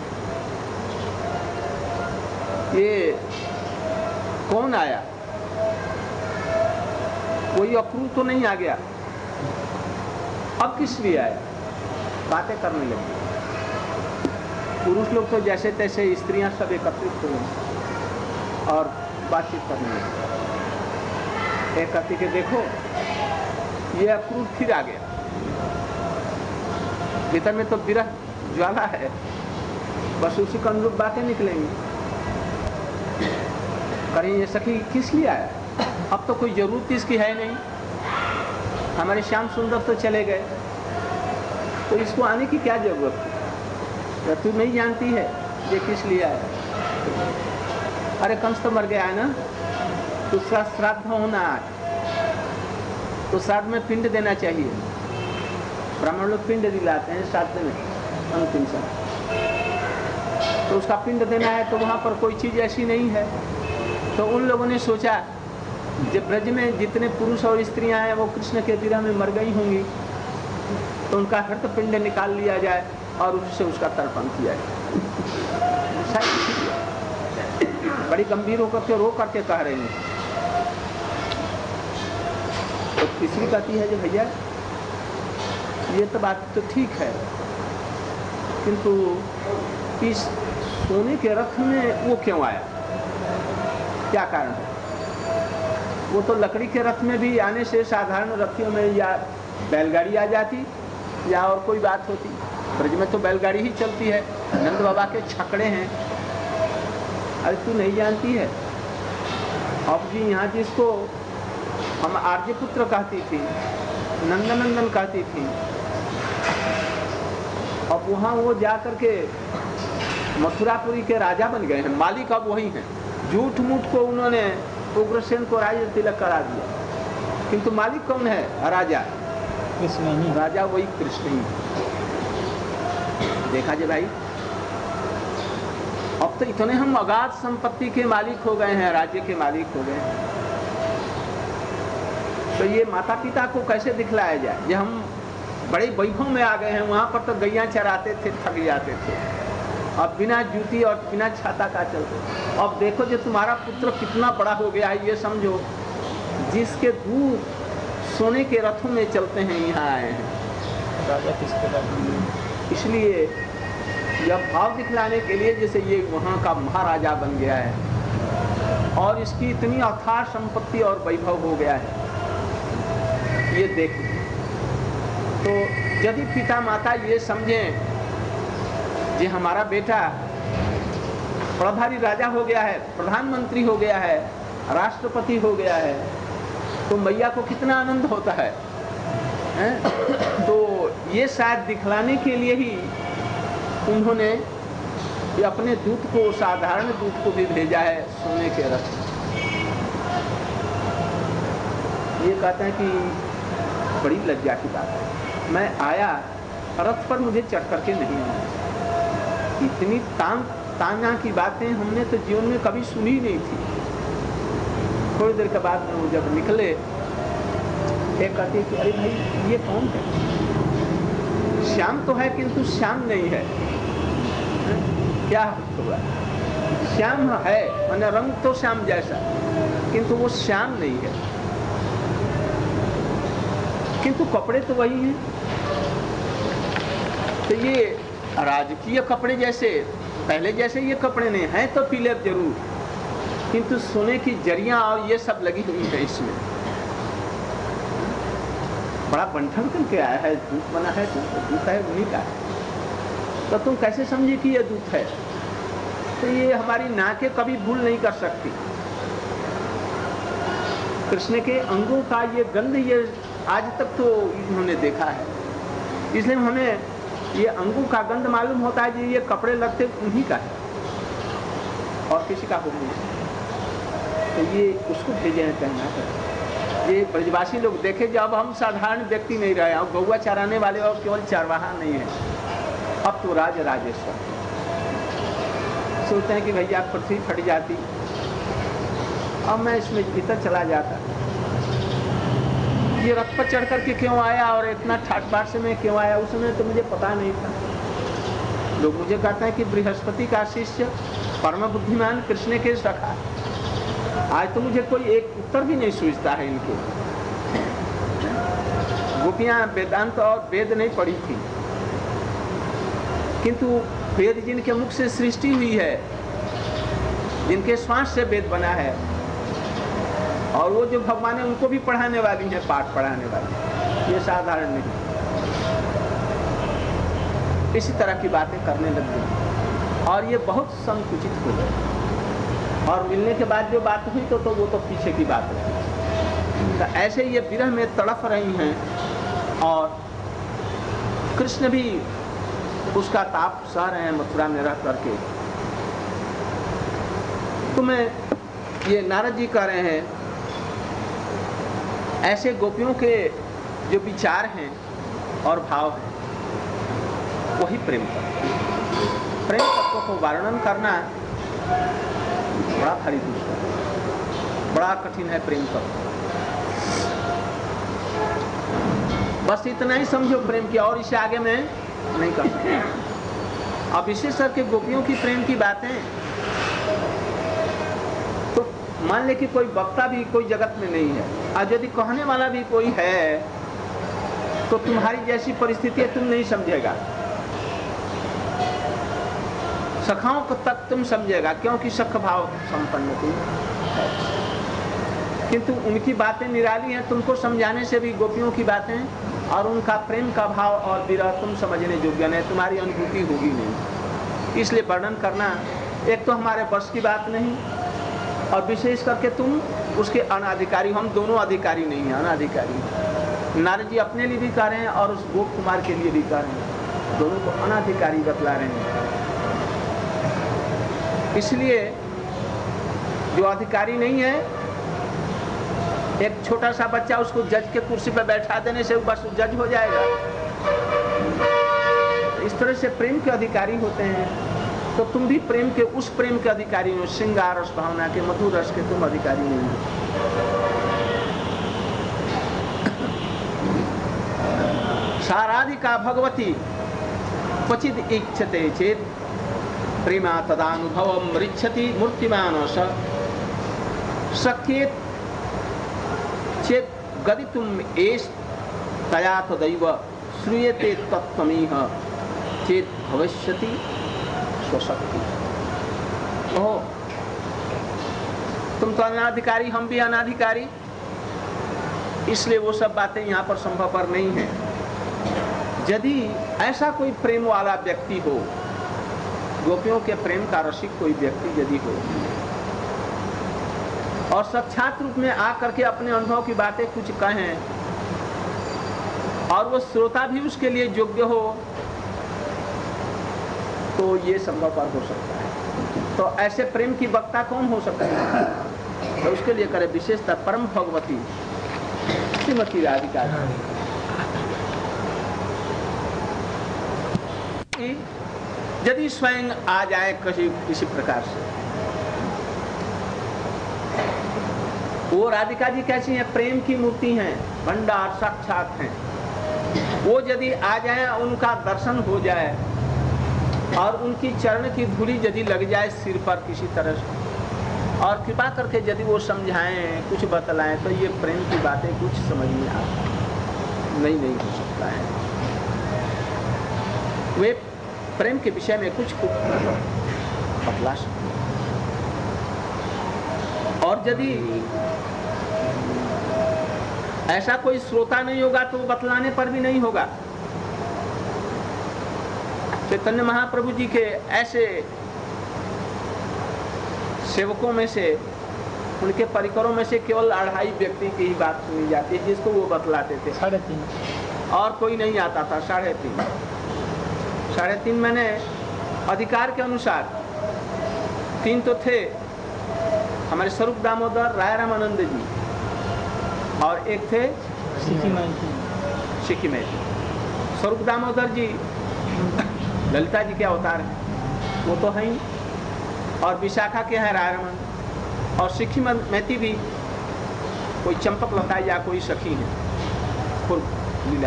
ये कौन आया? कोई अक्रूर तो नहीं आ गया, अब किस लिए आया? बातें करने लगे। पुरुष लोग तो जैसे तैसे, स्त्रियां सब एकत्रित हो गई और बातचीत करने लगी। एक कहती के देखो ये अक्रूर फिर आ गया, भीतर में तो विरह ज्वाला है, बस उसी के अनुरूप बातें निकलेंगी। करें ये सखी किस लिए आया? अब तो कोई जरूरत इसकी है नहीं, हमारे श्याम सुंदर तो चले गए, तो इसको आने की क्या जरूरत है? तू नहीं जानती है ये किस लिए आया? अरे कंस तो मर गया है ना, तो श्राद्ध होना आज, तो श्राद्ध में पिंड देना चाहिए। ब्राह्मण लोग पिंड दिलाते हैं श्राद्ध में अंतिम समय, तो उसका पिंड देना है, तो वहाँ पर कोई चीज़ ऐसी नहीं है। तो उन लोगों ने सोचा जब ब्रज में जितने पुरुष और स्त्रियां हैं वो कृष्ण के विरह में मर गई होंगी, तो उनका हृत पिंड निकाल लिया जाए और उससे उसका तर्पण किया। बड़ी गंभीर होकर के रो करके कह रही है। तो तीसरी कहती है कि भैया ये तो बात तो ठीक है, किंतु इस सोने के रथ में वो क्यों आया, क्या कारण है? वो तो लकड़ी के रथ में भी आने से साधारण रथियों में या बैलगाड़ी आ जाती या और कोई बात होती। ब्रज में तो बैलगाड़ी ही चलती है, नंद बाबा के छकड़े हैं। अरे तू नहीं जानती है, अब जी यहाँ जिसको हम आर्यपुत्र कहती थी, नंदनंदन कहती थी, अब वहाँ वो जा करके मथुरापुरी के राजा बन गए हैं, मालिक अब वही हैं। झूठ मूठ को उन्होंने उग्रसेन को राज्य तिलक करा दिया, किंतु मालिक कौन है? राजा कृष्ण ही, राजा वही कृष्ण ही। देखा जी भाई, अब तो इतने हम अगाध संपत्ति के मालिक हो गए हैं, राज्य के मालिक हो गए हैं, तो ये माता पिता को कैसे दिखलाया जाए? ये हम बड़े वैभव में आ गए हैं, वहां पर तो गैया चराते थे, थक जाते थे, अब बिना जूती और बिना छाता का चलते। अब देखो जो तुम्हारा पुत्र कितना बड़ा हो गया है, ये समझो जिसके दूध सोने के रथों में चलते हैं यहाँ आए हैं। राजा किसके राजा? इसलिए यह भाव दिखलाने के लिए जैसे ये वहाँ का महाराजा बन गया है और इसकी इतनी अथाह संपत्ति और वैभव हो गया है, ये देख। तो यदि पिता माता ये समझें कि हमारा बेटा बड़ा भारी राजा हो गया है, प्रधानमंत्री हो गया है, राष्ट्रपति हो गया है, तो मैया को कितना आनंद होता है, हैं? तो ये शायद दिखलाने के लिए ही उन्होंने ये अपने दूत को, साधारण दूत को भी भेजा है सोने के रथ। ये कहते हैं कि बड़ी लज्जा की बात है, मैं आया रथ पर मुझे चढ़ करके नहीं आया। इतनी तान ताना की बातें हमने तो जीवन में कभी सुनी नहीं थी। थोड़ी देर के बाद में वो जब निकले, एक कहती है कि अरे भाई ये कौन है? श्याम तो है किंतु श्याम नहीं है। क्या हुआ? श्याम है माने रंग तो श्याम जैसा, किंतु वो श्याम नहीं है, किंतु कपड़े तो वही हैं। तो ये राजकीय कपड़े जैसे पहले जैसे ये कपड़े नहीं हैं, तो पीले जरूर, किंतु सोने की जरियां और ये सब लगी हुई है इसमें। बड़ा बंठन करके आया है, दूध बना है, दूध है उन्हीं का है, तो तुम कैसे समझे कि ये दूध है? तो ये हमारी नाकें कभी भूल नहीं कर सकती। कृष्ण के अंगों का ये गंध ये आज तक तो इन्होंने देखा है, इसलिए हमें ये अंगों का गंध मालूम होता है कि ये कपड़े लगते उन्हीं का है और किसी का हो नहीं। तो ये उसको भेजे हैं कहना है। ये ब्रजवासी लोग देखे जब हम साधारण व्यक्ति नहीं रहे, हम गौवा चराने वाले और केवल चारवाहा नहीं है, अब तो राज राजेश्वर। सोचते हैं कि भैया पृथ्वी फट जाती, अब मैं इसमें भीतर चला जाता। ये रथ पर चढ़ करके क्यों आया और इतना ठाट बाट से मैं क्यों आया, उसमें तो मुझे पता नहीं था। लोग मुझे कहते हैं कि बृहस्पति का शिष्य परम बुद्धिमान कृष्ण के सखा। आज तो मुझे कोई एक उत्तर भी नहीं सूझता है इनको। गोपियां वेदांत और वेद नहीं पढ़ी थी, किंतु वेद जिनके मुख से सृष्टि हुई है, जिनके श्वास से वेद बना है, और वो जो भगवान है उनको भी पढ़ाने वाली है, पाठ पढ़ाने वाली, ये साधारण नहीं। इसी तरह की बातें करने लग गई और ये बहुत संकुचित हो गए। और मिलने के बाद जो बात हुई तो, तो वो तो पीछे की बात है। तो ऐसे ये विरह में तड़फ रही हैं और कृष्ण भी उसका ताप सह रहे हैं मथुरा में रह करके। तो मैं ये नारद जी कह रहे हैं, ऐसे गोपियों के जो विचार हैं और भाव हैं वही प्रेम तत्व। प्रेम तत्व को वर्णन करना बड़ा भारी दुष्कर है, बड़ा कठिन है प्रेम तत्व। बस इतना ही समझो प्रेम की, और इससे आगे मैं नहीं कर सकता। अब विशेष करके गोपियों की प्रेम की बातें, तो मान ले कि कोई वक्ता भी कोई जगत में नहीं है, और यदि कहने वाला भी कोई है तो तुम्हारी जैसी परिस्थिति तुम नहीं समझेगा, सखाओं को तक तुम समझेगा, क्योंकि सख भाव संपन्न तुम है। किंतु उनकी बातें निराली हैं, तुमको समझाने से भी गोपियों की बातें और उनका प्रेम का भाव और विरह तुम समझने योग्य नहीं, तुम्हारी अनुभूति होगी नहीं। इसलिए वर्णन करना एक तो हमारे बस की बात नहीं, और विशेष करके तुम उसके अनाधिकारी, हम दोनों अधिकारी नहीं हैं, अनाधिकारी। नारद जी अपने लिए भी कह रहे हैं और उस गोप कुमार के लिए भी कह रहे हैं, दोनों को अनाधिकारी बतला रहे हैं। इसलिए जो अधिकारी नहीं है, एक छोटा सा बच्चा उसको जज के कुर्सी पर बैठा देने से बस जज हो जाएगा। इस तरह से प्रेम के अधिकारी होते हैं, तो तुम भी प्रेम के उस प्रेम के अधिकारी हो, श्रृंगार रस भावना के मधुर रस के तुम अधिकारी नहीं हो। साराधिका भगवती क्वचिद इच्छते चेत प्रेमा तदानुभवम रिच्छति मूर्तिमान स शक्येत चेत गदितुम एष तया तदैव श्रूयते तत्त्वमिह चेत भविष्यति स्वशक्ति। ओह, तुम तो अनाधिकारी, हम भी अनाधिकारी, इसलिए वो सब बातें यहाँ पर संभवपर नहीं है। यदि ऐसा कोई प्रेम वाला व्यक्ति हो, गोपियों के प्रेम का रसिक कोई व्यक्ति यदि हो, और साक्षात रूप में आकर के अपने अनुभव की बातें कुछ कहें, और वो श्रोता भी उसके लिए योग्य हो, तो ये संभवपर हो सकता है। तो ऐसे प्रेम की वक्ता कौन हो सकता है? तो उसके लिए करे विशेषता परम भगवती श्रीमती राधिका। यदि स्वयं आ जाए किसी किसी प्रकार से, वो राधिका जी कैसी हैं? प्रेम की मूर्ति हैं, भंडार साक्षात हैं। वो यदि आ जाए, उनका दर्शन हो जाए और उनकी चरण की धूली यदि लग जाए सिर पर किसी तरह से, और कृपा करके यदि वो समझाएं, कुछ बतलाएं, तो ये प्रेम की बातें कुछ समझ में आ नहीं नहीं हो सकता है। वे प्रेम के विषय में कुछ कुछ बतला सकते। और यदि ऐसा कोई श्रोता नहीं होगा तो बतलाने पर भी नहीं होगा। चैतन्य महाप्रभु जी के ऐसे सेवकों में से, उनके परिकरों में से केवल अढ़ाई व्यक्ति की ही बात सुनी जाती है जिसको वो बतलाते थे। साढ़े तीन और कोई नहीं आता था। साढ़े तीन साढ़े तीन मैंने अधिकार के अनुसार तीन तो थे, हमारे स्वरूप दामोदर, राय रामानंद जी, और एक थे सिक्की में। स्वरूप दामोदर जी ललिता जी के अवतार हैं, वो तो हैं ही, और विशाखा के हैं राय रामानंद, और सिक्की महती भी कोई चंपक लता या कोई सखी है लीला।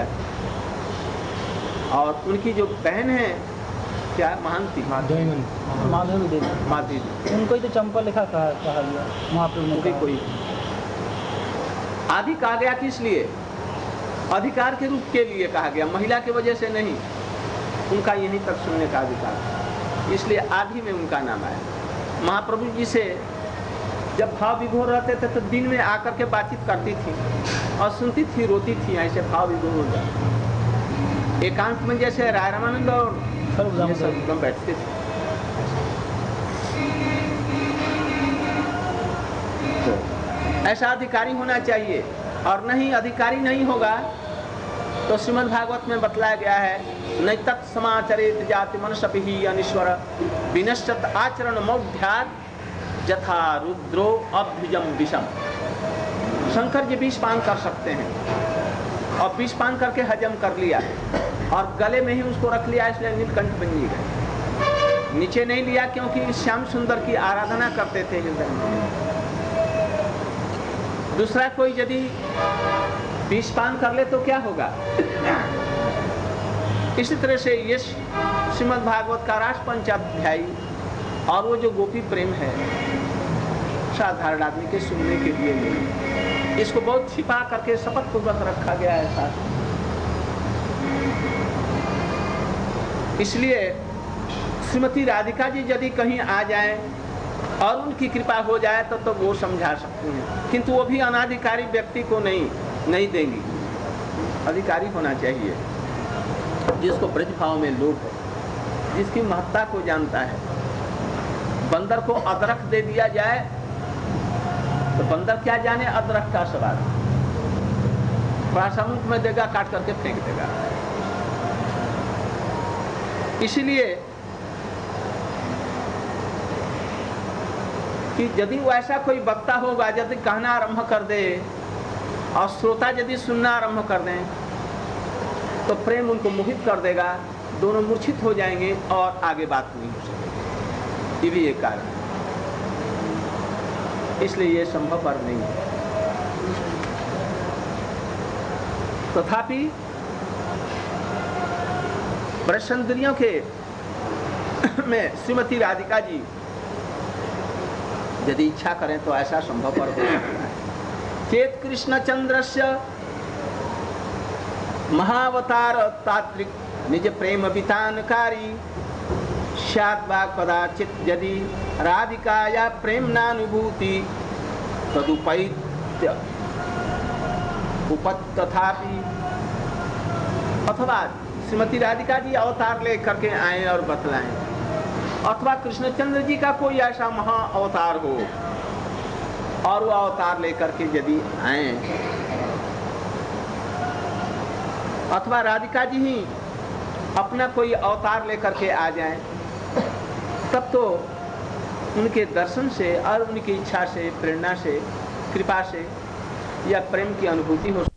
और उनकी जो बहन है क्या महांती माधवी देवी, माधवी, उनको ही तो चंपा लिखा कहा कहा गया महाप्रभु ने। कोई आदि कहा गया किस लिए? अधिकार के रूप के लिए कहा गया, महिला की वजह से नहीं। उनका यहीं तक सुनने का अधिकार, इसलिए आदि में उनका नाम आया। महाप्रभु जी से जब भाव विभोर रहते थे तो दिन में आकर के बातचीत करती थी और सुनती थी, रोती थी, ऐसे भाव विभोर हो जाते। एकांत में जैसे राय रामानंद और सर्वदाम बैठते थे। तो ऐसा अधिकारी होना चाहिए, और नहीं अधिकारी नहीं होगा तो श्रीमद् भागवत में बतलाया गया है, नैतत् समाचरेत जाति मनसपिहि अनीश्वर विनश्चत आचरण मौढ्यात् यथा रुद्रो अभ्युजम विषम। शंकर जी विष पान कर सकते हैं, और विष पान करके हजम कर लिया और गले में ही उसको रख लिया, इसलिए नीलकंठ बन गए। नीचे नहीं लिया क्योंकि श्याम सुंदर की आराधना करते थे हृदय में। दूसरा कोई यदि विष पान कर ले तो क्या होगा? इसी तरह से ये श्रीमद् भागवत का रास पंचाध्यायी और वो जो गोपी प्रेम है साधारण आदमी के सुनने के लिए नहीं, इसको बहुत छिपा करके शपथ पूर्वक रखा गया है शास्त्र। इसलिए श्रीमती राधिका जी यदि कहीं आ जाएं और उनकी कृपा हो जाए तो तो वो समझा सकते हैं, किंतु वो भी अनाधिकारी व्यक्ति को नहीं नहीं देंगी। अधिकारी होना चाहिए जिसको ब्रज भाव में लोभ है, जिसकी महत्ता को जानता है। बंदर को अदरक दे दिया जाए तो बंदर क्या जाने अदरक का स्वाद, थोड़ा सा मुंह में देगा, काट करके फेंक देगा। इसलिए कि यदि वो ऐसा कोई वक्ता होगा यदि कहना आरंभ कर दे और श्रोता यदि सुनना आरंभ कर दें तो प्रेम उनको मोहित कर देगा, दोनों मूर्छित हो जाएंगे और आगे बात नहीं हो सकेगी। ये भी एक कारण है, इसलिए ये संभव पर नहीं है। तथापि ब्रजसुंदरियों के में श्रीमती राधिका जी यदि इच्छा करें तो ऐसा संभव पर हो सकता है। चेत कृष्णचंद्रस्य महावतार तात्विक निज प्रेम वितानकारी स्यात् वा कदाचित यदि राधिकाया प्रेमनानुभूति तदुपैत्य उपत तथापि। अथवा श्रीमती राधिका जी अवतार ले करके आए और बतलाएं, अथवा कृष्णचंद्र जी का कोई ऐसा महा अवतार हो और वो अवतार लेकर के यदि आए, अथवा राधिका जी ही अपना कोई अवतार लेकर के आ जाएं, तब तो उनके दर्शन से और उनकी इच्छा से, प्रेरणा से, कृपा से या प्रेम की अनुभूति हो।